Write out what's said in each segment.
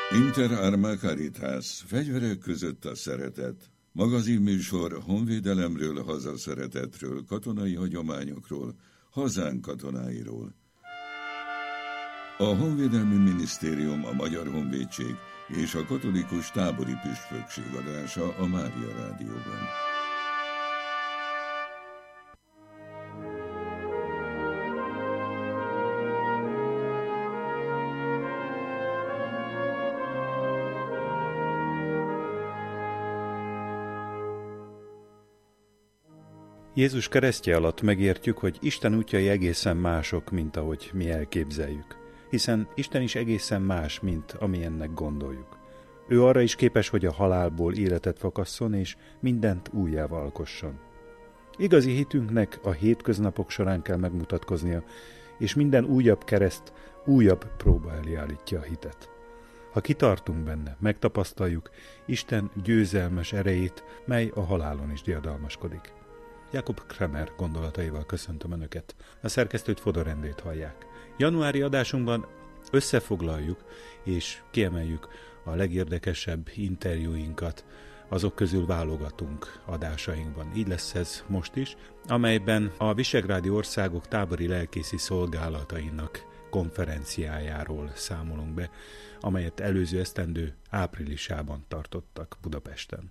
Inter Arma Caritas, fegyverek között a szeretet. Magazinműsor honvédelemről, hazaszeretetről, katonai hagyományokról, hazánk katonáiról. A Honvédelmi Minisztérium, a Magyar Honvédség és a Katolikus Tábori Püspökség adása a Mária Rádióban. Jézus keresztje alatt megértjük, hogy Isten útjai egészen mások, mint ahogy mi elképzeljük. Hiszen Isten is egészen más, mint amilyennek gondoljuk. Ő arra is képes, hogy a halálból életet fakasszon, és mindent újjá alkosson. Igazi hitünknek a hétköznapok során kell megmutatkoznia, és minden újabb kereszt újabb próba elé állítja a hitet. Ha kitartunk benne, megtapasztaljuk Isten győzelmes erejét, mely a halálon is diadalmaskodik. Jakub Kremer gondolataival köszöntöm Önöket. A szerkesztőt, Fodor Endrét hallják. Januári adásunkban összefoglaljuk és kiemeljük a legérdekesebb interjúinkat, azok közül válogatunk adásainkban. Így lesz ez most is, amelyben a visegrádi országok tábori lelkészi szolgálatainak konferenciájáról számolunk be, amelyet előző esztendő áprilisában tartottak Budapesten.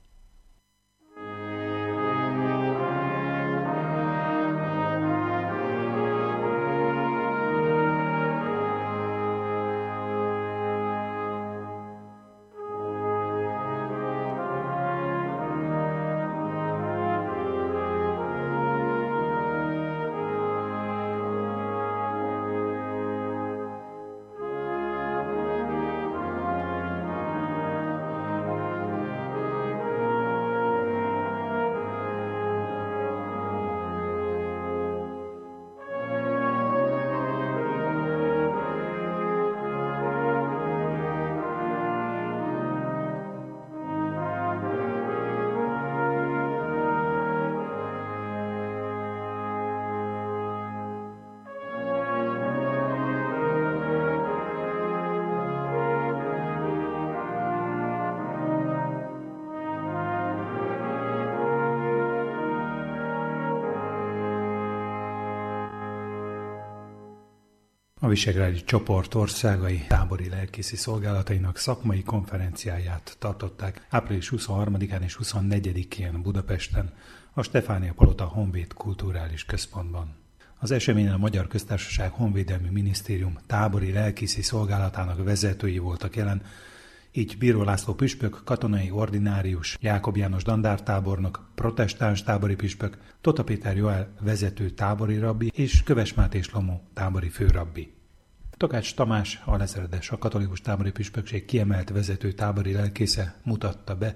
A visegrádi csoport országai tábori lelkészi szolgálatainak szakmai konferenciáját tartották április 23-án és 24-én Budapesten, a Stefánia Palota Honvéd Kulturális Központban. Az eseményen a Magyar Köztársaság Honvédelmi Minisztérium tábori lelkészi szolgálatának vezetői voltak jelen, így Bíró László püspök, katonai ordinárius, Jákob János dandártábornok, protestáns tábori püspök, Tota Péter Joel vezető tábori rabbi és Köves Máté Slomó tábori főrabbi. Takács Tamás, alezredes, a katolikus tábori püspökség kiemelt vezető tábori lelkésze mutatta be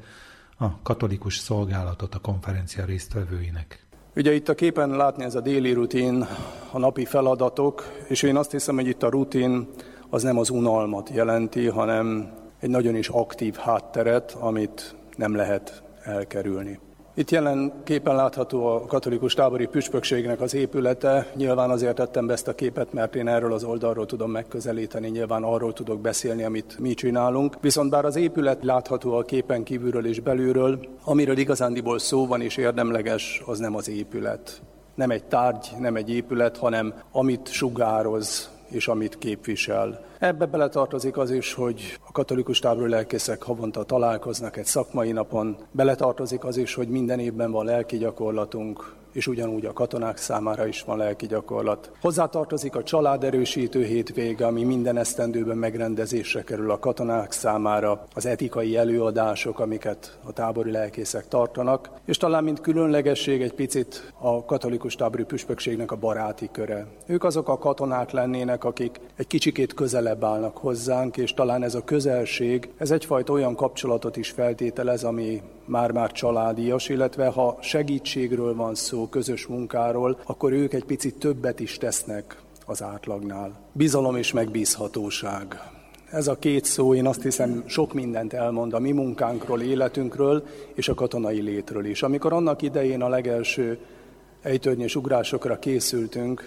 a katolikus szolgálatot a konferencia résztvevőinek. Ugye itt a képen látni ez a déli rutin, a napi feladatok, és én azt hiszem, hogy itt a rutin az nem az unalmat jelenti, hanem egy nagyon is aktív hátteret, amit nem lehet elkerülni. Itt jelen képen látható a katolikus tábori püspökségnek az épülete. Nyilván azért tettem be ezt a képet, mert én erről az oldalról tudom megközelíteni, nyilván arról tudok beszélni, amit mi csinálunk. Viszont bár az épület látható a képen kívülről és belülről, amiről igazándiból szó van és érdemleges, az nem az épület. Nem egy tárgy, nem egy épület, hanem amit sugároz és amit képvisel. Ebbe beletartozik az is, hogy a katolikus tábori lelkészek havonta találkoznak egy szakmai napon. Beletartozik az is, hogy minden évben van lelki gyakorlatunk, és ugyanúgy a katonák számára is van lelki gyakorlat. Hozzátartozik a családerősítő hétvége, ami minden esztendőben megrendezésre kerül a katonák számára, az etikai előadások, amiket a tábori lelkészek tartanak, és talán mint különlegesség egy picit a katolikus tábori püspökségnek a baráti köre. Ők azok a katonák lennének, akik egy kicsikét közelebb állnak hozzánk, és talán ez a közelség, ez egyfajta olyan kapcsolatot is feltételez, ami már-már családias, illetve ha segítségről van szó, közös munkáról, akkor ők egy picit többet is tesznek az átlagnál. Bizalom és megbízhatóság. Ez a két szó, én azt hiszem, sok mindent elmond a mi munkánkról, életünkről és a katonai létről is. Amikor annak idején a legelső ejtőernyős ugrásokra készültünk,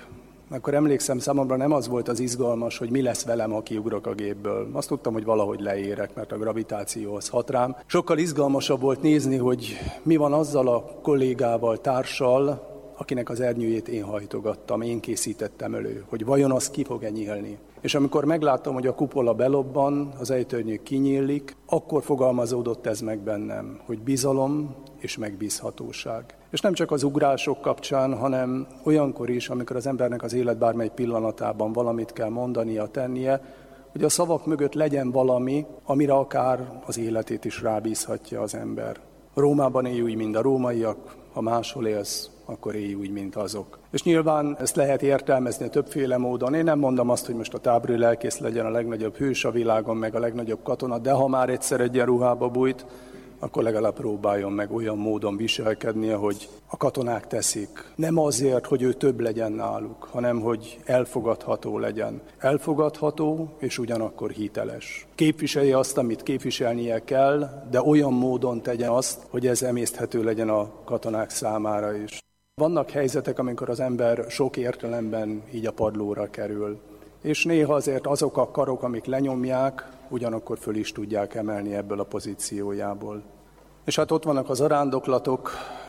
Akkor emlékszem, számomra nem az volt az izgalmas, hogy mi lesz velem, ha kiugrok a gépből. Azt tudtam, hogy valahogy leérek, mert a gravitáció az hat rám. Sokkal izgalmasabb volt nézni, hogy mi van azzal a kollégával, társal, akinek az ernyőjét én hajtogattam, én készítettem elő, hogy vajon az ki fog-e nyílni. És amikor megláttam, hogy a kupola belobban, az ejtőernyő kinyílik, akkor fogalmazódott ez meg bennem, hogy bizalom és megbízhatóság. És nem csak az ugrások kapcsán, hanem olyankor is, amikor az embernek az élet bármely pillanatában valamit kell mondania, tennie, hogy a szavak mögött legyen valami, amire akár az életét is rábízhatja az ember. Rómában élj úgy, mint a rómaiak, ha máshol élsz, akkor élj úgy, mint azok. És nyilván ezt lehet értelmezni többféle módon. Én nem mondom azt, hogy most a tábori lelkész legyen a legnagyobb hős a világon, meg a legnagyobb katona, de ha már egyszer egy ruhába bújt, akkor legalább próbáljon meg olyan módon viselkednie, hogy a katonák teszik. Nem azért, hogy ő több legyen náluk, hanem hogy elfogadható legyen. Elfogadható és ugyanakkor hiteles. Képviselje azt, amit képviselnie kell, de olyan módon tegye azt, hogy ez emészthető legyen a katonák számára is. Vannak helyzetek, amikor az ember sok értelemben így a padlóra kerül. És néha azért azok a karok, amik lenyomják, ugyanakkor föl is tudják emelni ebből a pozíciójából. És hát ott vannak az zarándoklatok,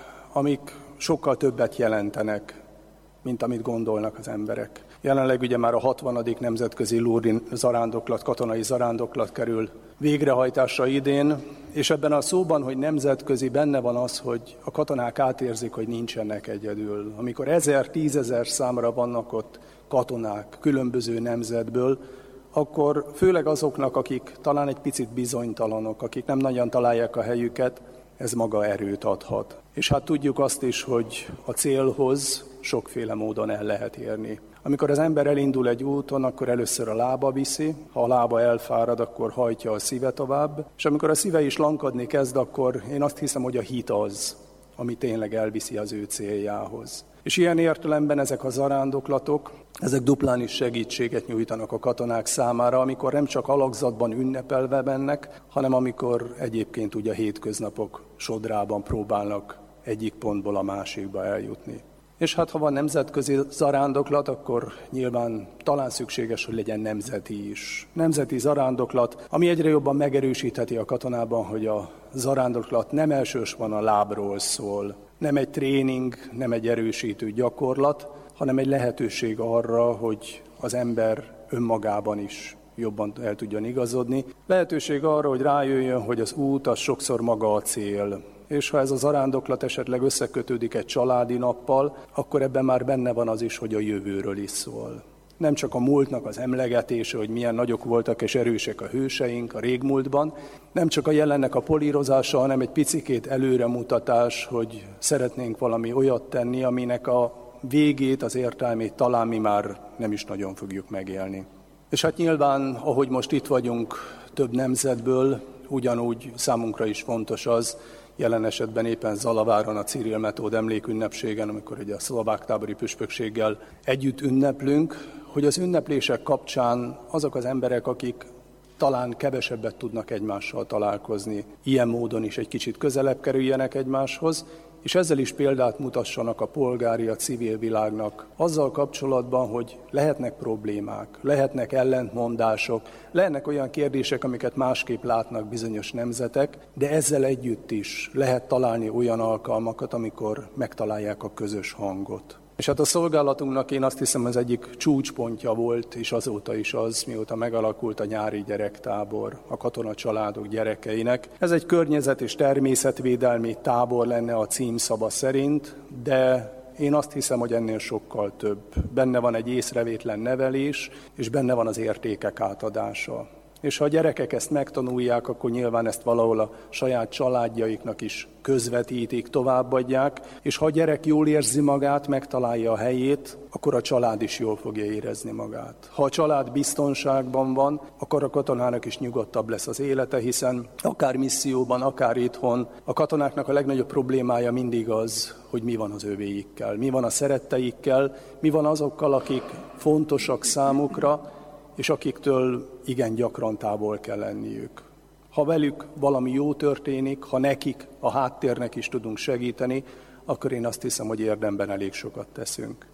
amik sokkal többet jelentenek, mint amit gondolnak az emberek. Jelenleg ugye már a 60. nemzetközi Lourdes zarándoklat, katonai zarándoklat kerül végrehajtásra idén, és ebben a szóban, hogy nemzetközi, benne van az, hogy a katonák átérzik, hogy nincsenek egyedül. Amikor 1000-10 000 számra vannak ott katonák különböző nemzetből, akkor főleg azoknak, akik talán egy picit bizonytalanok, akik nem nagyon találják a helyüket, ez maga erőt adhat. És hát tudjuk azt is, hogy a célhoz sokféle módon el lehet érni. Amikor az ember elindul egy úton, akkor először a lába viszi, ha a lába elfárad, akkor hajtja a szíve tovább, és amikor a szíve is lankadni kezd, akkor én azt hiszem, hogy a hit az, ami tényleg elviszi az ő céljához. És ilyen értelemben ezek a zarándoklatok, ezek duplán is segítséget nyújtanak a katonák számára, amikor nem csak alakzatban ünnepelve mennek, hanem amikor egyébként ugye a hétköznapok sodrában próbálnak egyik pontból a másikba eljutni. És hát ha van nemzetközi zarándoklat, akkor nyilván talán szükséges, hogy legyen nemzeti is. Nemzeti zarándoklat, ami egyre jobban megerősítheti a katonában, hogy a zarándoklat nem elsősorban a lábról szól. Nem egy tréning, nem egy erősítő gyakorlat, hanem egy lehetőség arra, hogy az ember önmagában is jobban el tudjon igazodni. Lehetőség arra, hogy rájöjjön, hogy az út az sokszor maga a cél. És ha ez a zarándoklat esetleg összekötődik egy családi nappal, akkor ebben már benne van az is, hogy a jövőről is szól. Nem csak a múltnak az emlegetése, hogy milyen nagyok voltak és erősek a hőseink a régmúltban, nem csak a jelennek a polírozása, hanem egy picikét előremutatás, hogy szeretnénk valami olyat tenni, aminek a végét, az értelmét talán mi már nem is nagyon fogjuk megélni. És hát nyilván, ahogy most itt vagyunk több nemzetből, ugyanúgy számunkra is fontos az, jelen esetben éppen Zalaváron a Cyril Metód emlékünnepségen, amikor ugye a szlovák tábori püspökséggel együtt ünneplünk, hogy az ünneplések kapcsán azok az emberek, akik talán kevesebbet tudnak egymással találkozni, ilyen módon is egy kicsit közelebb kerüljenek egymáshoz, és ezzel is példát mutassanak a polgári, a civil világnak azzal kapcsolatban, hogy lehetnek problémák, lehetnek ellentmondások, lehetnek olyan kérdések, amiket másképp látnak bizonyos nemzetek, de ezzel együtt is lehet találni olyan alkalmakat, amikor megtalálják a közös hangot. És hát a szolgálatunknak én azt hiszem az egyik csúcspontja volt, és azóta is az, mióta megalakult a nyári gyerektábor a katonacsaládok gyerekeinek. Ez egy környezet- és természetvédelmi tábor lenne a címszava szerint, de én azt hiszem, hogy ennél sokkal több. Benne van egy észrevétlen nevelés, és benne van az értékek átadása. És ha a gyerekek ezt megtanulják, akkor nyilván ezt valahol a saját családjaiknak is közvetítik, továbbadják, és ha a gyerek jól érzi magát, megtalálja a helyét, akkor a család is jól fogja érezni magát. Ha a család biztonságban van, akkor a katonának is nyugodtabb lesz az élete, hiszen akár misszióban, akár itthon, a katonáknak a legnagyobb problémája mindig az, hogy mi van az övéikkel, mi van a szeretteikkel, mi van azokkal, akik fontosak számukra, és akiktől igen gyakran távol kell lenniük. Ha velük valami jó történik, ha nekik, a háttérnek is tudunk segíteni, akkor én azt hiszem, hogy érdemben elég sokat teszünk.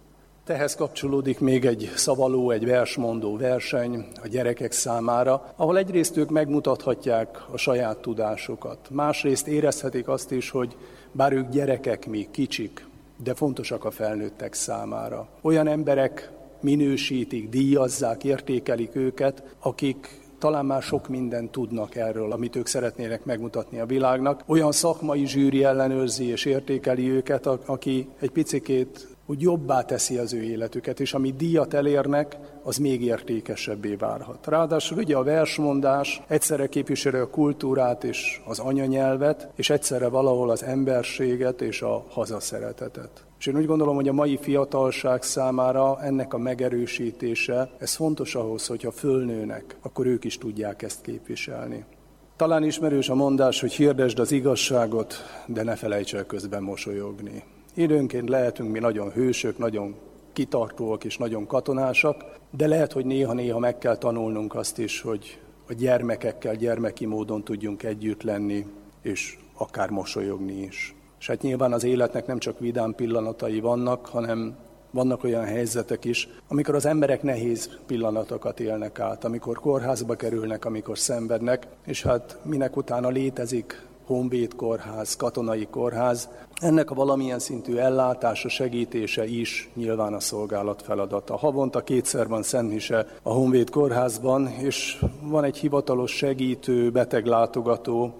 ehhez kapcsolódik még egy szavaló, egy versmondó verseny a gyerekek számára, ahol egyrészt ők megmutathatják a saját tudásukat. Másrészt érezhetik azt is, hogy bár ők gyerekek még kicsik, de fontosak a felnőttek számára. Olyan emberek minősítik, díjazzák, értékelik őket, akik talán már sok mindent tudnak erről, amit ők szeretnének megmutatni a világnak. Olyan szakmai zsűri ellenőrzi és értékeli őket, aki egy picikét úgy jobbá teszi az ő életüket, és amit díjat elérnek, az még értékesebbé válhat. Ráadásul ugye a versmondás egyszerre képviseli a kultúrát és az anyanyelvet, és egyszerre valahol az emberséget és a hazaszeretetet. És én úgy gondolom, hogy a mai fiatalság számára ennek a megerősítése, ez fontos ahhoz, hogyha fölnőnek, akkor ők is tudják ezt képviselni. Talán ismerős a mondás, hogy hirdesd az igazságot, de ne felejts el közben mosolyogni. Időnként lehetünk mi nagyon hősök, nagyon kitartóak és nagyon katonásak, de lehet, hogy néha-néha meg kell tanulnunk azt is, hogy a gyermekekkel gyermeki módon tudjunk együtt lenni, és akár mosolyogni is. És hát nyilván az életnek nem csak vidám pillanatai vannak, hanem vannak olyan helyzetek is, amikor az emberek nehéz pillanatokat élnek át, amikor kórházba kerülnek, amikor szenvednek, és hát minek utána létezik honvéd kórház, katonai kórház, ennek a valamilyen szintű ellátása, segítése is nyilván a szolgálat feladata. Havonta 2-szer van szentmise a honvéd kórházban, és van egy hivatalos segítő, beteglátogató,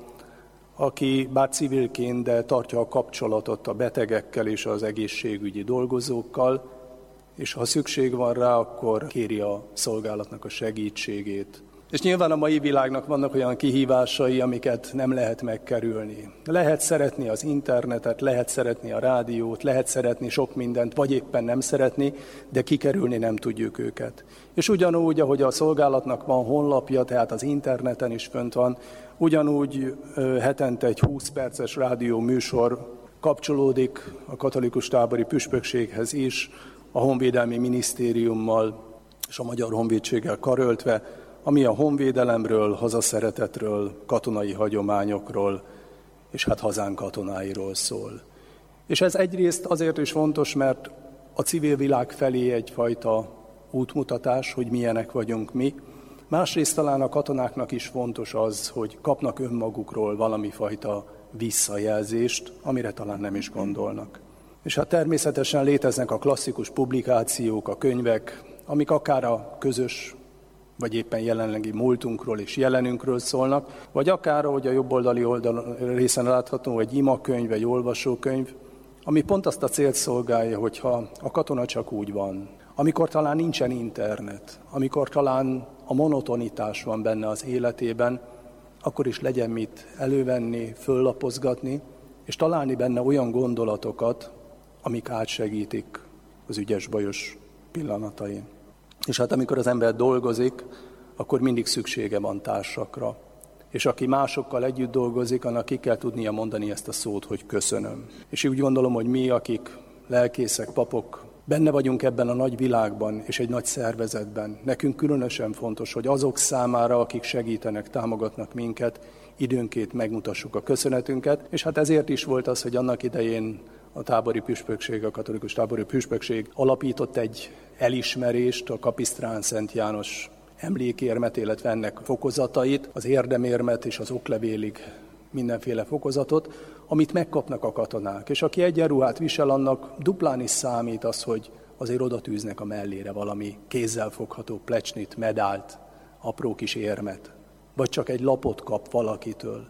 aki bár civilként, de tartja a kapcsolatot a betegekkel és az egészségügyi dolgozókkal, és ha szükség van rá, akkor kéri a szolgálatnak a segítségét. És nyilván a mai világnak vannak olyan kihívásai, amiket nem lehet megkerülni. Lehet szeretni az internetet, lehet szeretni a rádiót, lehet szeretni sok mindent, vagy éppen nem szeretni, de kikerülni nem tudjuk őket. És ugyanúgy, ahogy a szolgálatnak van honlapja, tehát az interneten is fönt van, ugyanúgy hetente egy 20 perces rádió műsor kapcsolódik a katolikus tábori püspökséghez is, a Honvédelmi Minisztériummal és a Magyar Honvédséggel karöltve, ami a honvédelemről, hazaszeretetről, katonai hagyományokról, és hát hazánk katonáiról szól. És ez egyrészt azért is fontos, mert a civil világ felé egyfajta útmutatás, hogy milyenek vagyunk mi. Másrészt talán a katonáknak is fontos az, hogy kapnak önmagukról valami fajta visszajelzést, amire talán nem is gondolnak. És hát természetesen léteznek a klasszikus publikációk, a könyvek, amik akár a közös vagy éppen jelenlegi múltunkról és jelenünkről szólnak, vagy akár, ahogy a jobboldali oldal részen látható, egy imakönyv, egy olvasókönyv, ami pont azt a célt szolgálja, hogyha a katona csak úgy van, amikor talán nincsen internet, amikor talán a monotonitás van benne az életében, akkor is legyen mit elővenni, föllapozgatni, és találni benne olyan gondolatokat, amik átsegítik az ügyes-bajos pillanatain. És hát amikor az ember dolgozik, akkor mindig szüksége van társakra. És aki másokkal együtt dolgozik, annak ki kell tudnia mondani ezt a szót, hogy köszönöm. És úgy gondolom, hogy mi, akik lelkészek, papok, benne vagyunk ebben a nagy világban és egy nagy szervezetben. Nekünk különösen fontos, hogy azok számára, akik segítenek, támogatnak minket, időnként megmutassuk a köszönetünket. És hát ezért is volt az, hogy annak idején a tábori püspökség, a katolikus tábori püspökség alapított egy elismerést, a Kapisztrán Szent János emlékérmet, illetve ennek fokozatait, az érdemérmet és az oklevélig mindenféle fokozatot, amit megkapnak a katonák. És aki egyenruhát visel, annak duplán is számít az, hogy azért oda tűznek a mellére valami kézzelfogható plecsnit, medált, apró kis érmet, vagy csak egy lapot kap valakitől.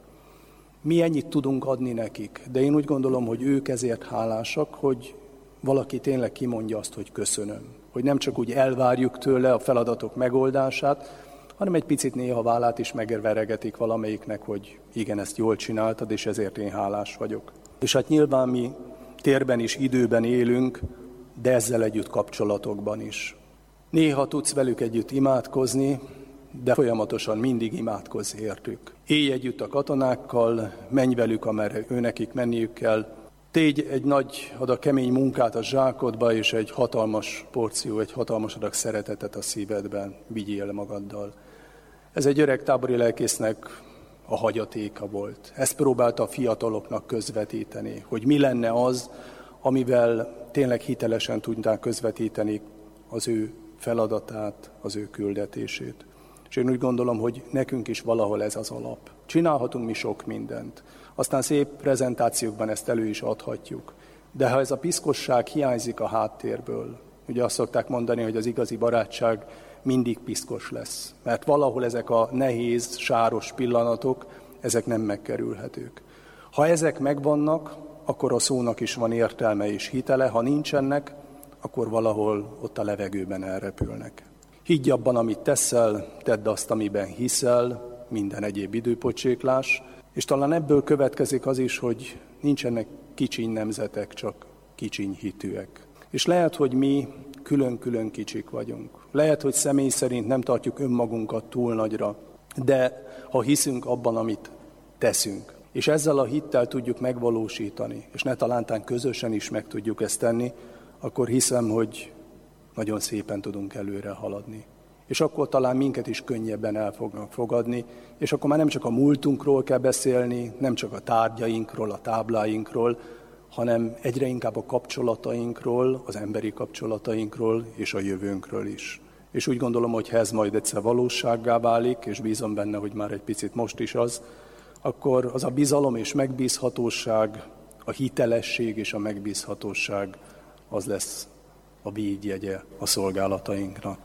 Mi ennyit tudunk adni nekik, de én úgy gondolom, hogy ők ezért hálásak, hogy valaki tényleg kimondja azt, hogy köszönöm. Hogy nem csak úgy elvárjuk tőle a feladatok megoldását, hanem egy picit néha vállát is megveregetik valamelyiknek, hogy igen, ezt jól csináltad, és ezért én hálás vagyok. És hát nyilván mi térben is, időben élünk, de ezzel együtt kapcsolatokban is. Néha tudsz velük együtt imádkozni, de folyamatosan mindig imádkozz értük. Élj együtt a katonákkal, menj velük, amerre őnekik menniük kell. Tégy egy nagy adag kemény munkát a zsákodba, és egy hatalmas porció, egy hatalmas adag szeretetet a szívedben vigyél magaddal. Ez egy öreg tábori lelkésznek a hagyatéka volt. Ezt próbálta a fiataloknak közvetíteni, hogy mi lenne az, amivel tényleg hitelesen tudnák közvetíteni az ő feladatát, az ő küldetését. És én úgy gondolom, hogy nekünk is valahol ez az alap. Csinálhatunk mi sok mindent. Aztán szép prezentációkban ezt elő is adhatjuk. De ha ez a piszkosság hiányzik a háttérből, ugye azt szokták mondani, hogy az igazi barátság mindig piszkos lesz. Mert valahol ezek a nehéz, sáros pillanatok, ezek nem megkerülhetők. Ha ezek megvannak, akkor a szónak is van értelme és hitele, ha nincsenek, akkor valahol ott a levegőben elrepülnek. Higgy abban, amit teszel, tedd azt, amiben hiszel, minden egyéb időpocséklás, és talán ebből következik az is, hogy nincsenek kicsiny nemzetek, csak kicsiny hitűek. És lehet, hogy mi külön-külön kicsik vagyunk. Lehet, hogy személy szerint nem tartjuk önmagunkat túl nagyra, de ha hiszünk abban, amit teszünk, és ezzel a hittel tudjuk megvalósítani, és ne talántán közösen is meg tudjuk ezt tenni, akkor hiszem, hogy nagyon szépen tudunk előre haladni. És akkor talán minket is könnyebben el fognak fogadni, és akkor már nem csak a múltunkról kell beszélni, nem csak a tárgyainkról, a tábláinkról, hanem egyre inkább a kapcsolatainkról, az emberi kapcsolatainkról és a jövőnkről is. És úgy gondolom, hogy ha ez majd egyszer valósággá válik, és bízom benne, hogy már egy picit most is az, akkor az a bizalom és megbízhatóság, a hitelesség és a megbízhatóság az lesz a védjegye a szolgálatainknak.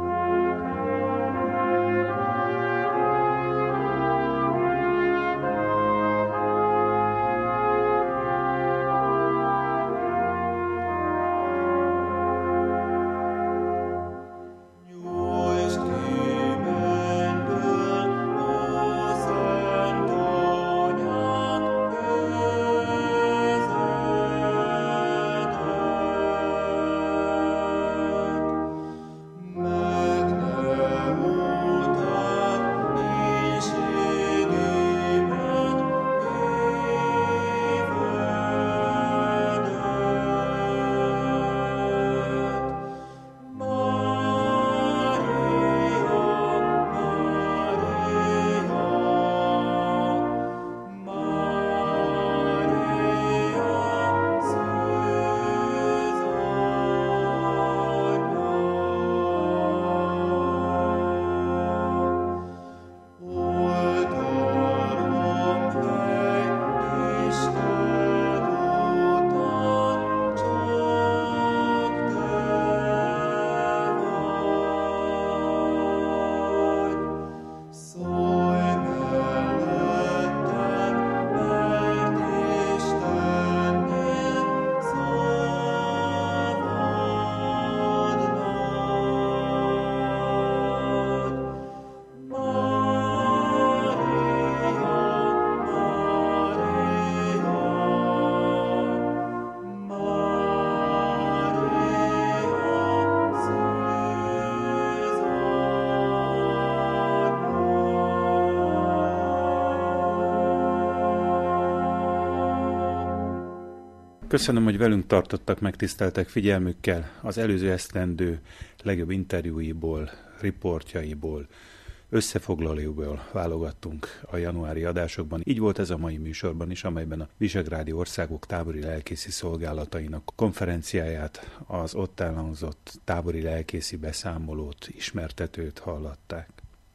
Köszönöm, hogy velünk tartottak, megtiszteltek figyelmükkel. Az előző esztendő legjobb interjúiból, riportjaiból, összefoglalóból válogattunk a januári adásokban. Így volt ez a mai műsorban is, amelyben a visegrádi országok tábori lelkészi szolgálatainak konferenciáját, az ott elhangzott tábori lelkészi beszámolót, ismertetőt hallották.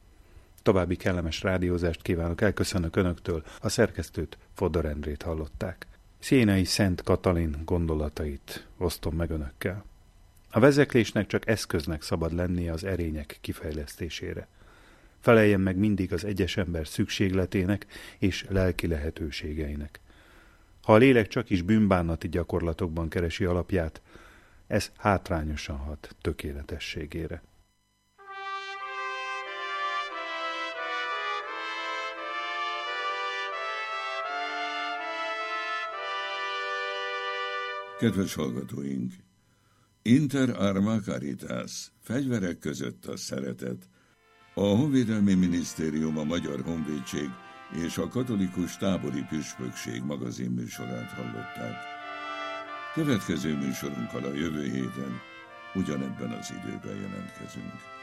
További kellemes rádiózást kívánok, elköszönök Önöktől, a szerkesztőt, Fodor Endrét hallották. Szénai Szent Katalin gondolatait osztom meg Önökkel. A vezeklésnek csak eszköznek szabad lennie az erények kifejlesztésére. Feleljen meg mindig az egyes ember szükségletének és lelki lehetőségeinek. Ha a lélek csak is bűnbánati gyakorlatokban keresi alapját, ez hátrányosan hat tökéletességére. Kedves hallgatóink! Inter arma caritas, fegyverek között a szeretet. A Honvédelmi Minisztérium, a Magyar Honvédség és a Katolikus Tábori Püspökség magazinműsorát hallották. Következő műsorunkkal a jövő héten ugyanebben az időben jelentkezünk.